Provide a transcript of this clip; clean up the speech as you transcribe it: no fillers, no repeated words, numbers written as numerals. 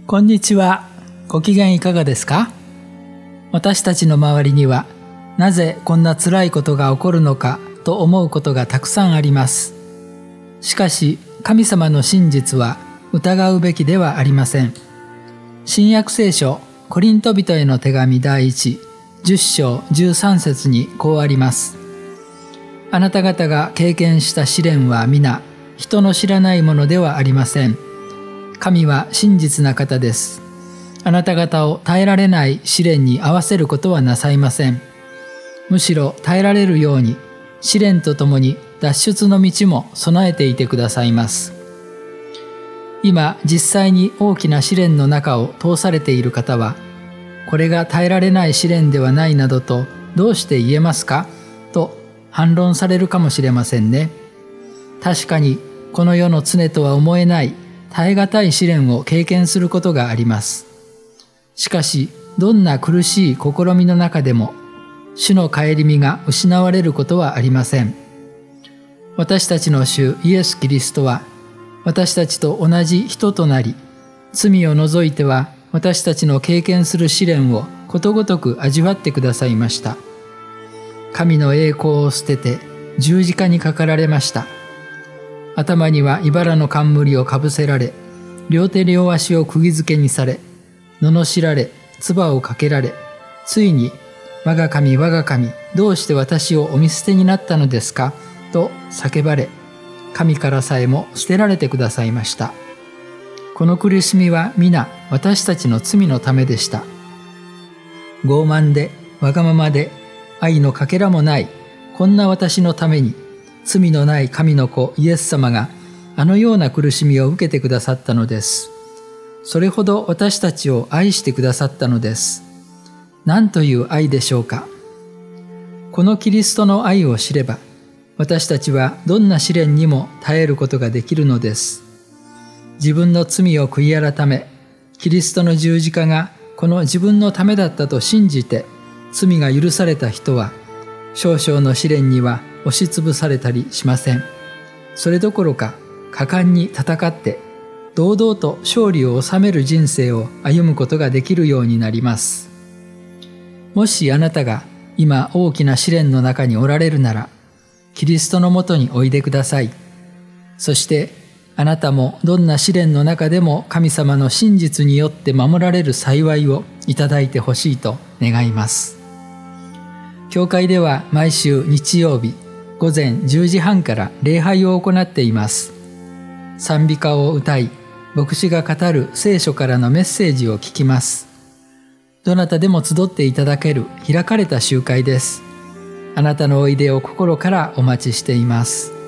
こんにちは。ご機嫌いかがですか？私たちの周りには、なぜこんな辛いことが起こるのかと思うことがたくさんあります。しかし、神様の真実は疑うべきではありません。新約聖書コリント人への手紙第1、10章13節にこうあります。あなた方が経験した試練は皆、人の知らないものではありません。神は真実な方です。あなた方を耐えられない試練に合わせることはなさいません。むしろ耐えられるように、試練とともに脱出の道も備えていてくださいます。今、実際に大きな試練の中を通されている方は、これが耐えられない試練ではないなどとどうして言えますかと反論されるかもしれませんね。確かにこの世の常とは思えない耐え難い試練を経験することがあります。しかし、どんな苦しい試みの中でも、主の顧みが失われることはありません。私たちの主イエス・キリストは、私たちと同じ人となり、罪を除いては私たちの経験する試練をことごとく味わってくださいました。神の栄光を捨てて十字架にかかられました。頭には茨の冠をかぶせられ、両手両足を釘付けにされ、罵られ、唾をかけられ、ついに、我が神、我が神、どうして私をお見捨てになったのですかと叫ばれ、神からさえも捨てられてくださいました。この苦しみは皆私たちの罪のためでした。傲慢で、わがままで、愛のかけらもない、こんな私のために、罪のない神の子イエス様があのような苦しみを受けてくださったのです。それほど私たちを愛してくださったのです。何という愛でしょうか。このキリストの愛を知れば、私たちはどんな試練にも耐えることができるのです。自分の罪を悔い改め、キリストの十字架がこの自分のためだったと信じて罪が許された人は、少々の試練には押しつぶされたりしません。それどころか果敢に戦って堂々と勝利を収める人生を歩むことができるようになります。もしあなたが今大きな試練の中におられるなら、キリストのもとにおいでください。そしてあなたもどんな試練の中でも神様の真実によって守られる幸いをいただいてほしいと願います。教会では毎週日曜日午前10時半から礼拝を行っています。賛美歌を歌い、牧師が語る聖書からのメッセージを聞きます。どなたでも集っていただける開かれた集会です。あなたのおいでを心からお待ちしています。